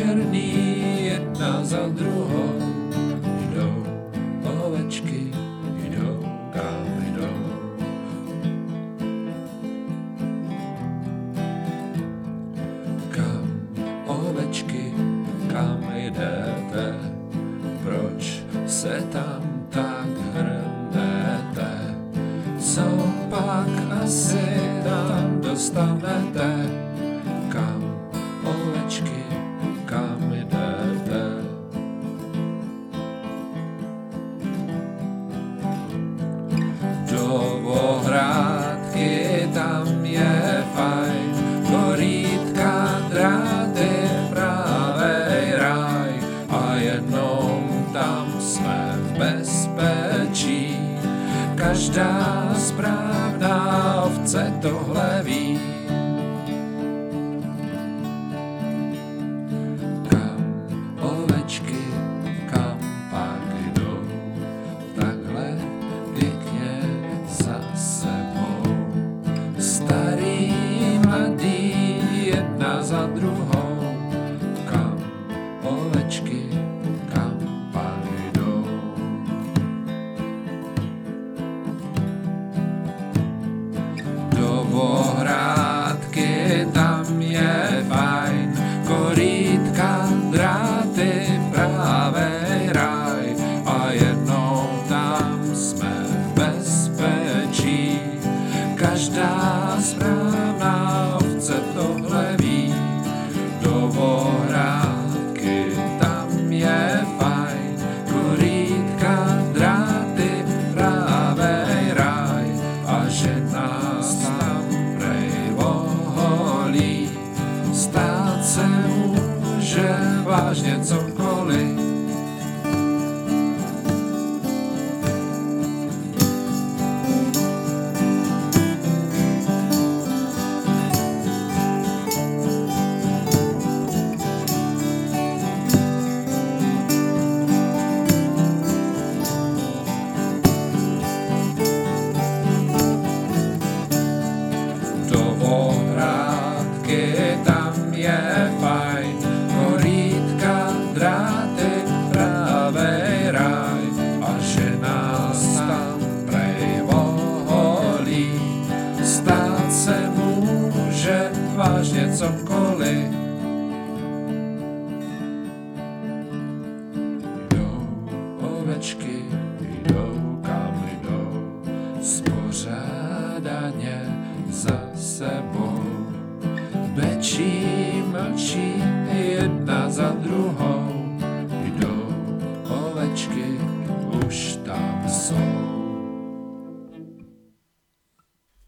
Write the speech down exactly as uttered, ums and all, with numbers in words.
černý, jedna za druhou. Jdou ovečky, jdou kam jdou. Kam ovečky, kam jdete? Proč se tam tak hrnete? Co pak asi tam dostanete? Kam ovečky, kam jdete? Do ohrádky tam je fajn, korítka, dráty, pravej ráj a jenom tam jsme v bezpečí. Každá správná ovce tohle ví. Kam ovečky, kam pak jdou, takhle pěkně za sebou. Starý, mladý, jedna za druhou. Kam ovečky, kam pak jdou. Do ohrádky tam je fajn, korítka, dráty, právej ráj a jednou tam jsme v bezpečí. Každá správná ovce tohle ví. Do ohrádky tam je fajn, korítka, dráty, právej ráj a že nás tam prej oholí. Stát se může vážně cokoliv. Do ohrádky tam je fajn, korítka, dráty, pravej ráj a že nás tam prej oholí. Stát se může vážně cokoliv. Jdou ovečky, jdou kam jdou, spořádaně za sebou. Bečí, mlčí, jedna za druhou.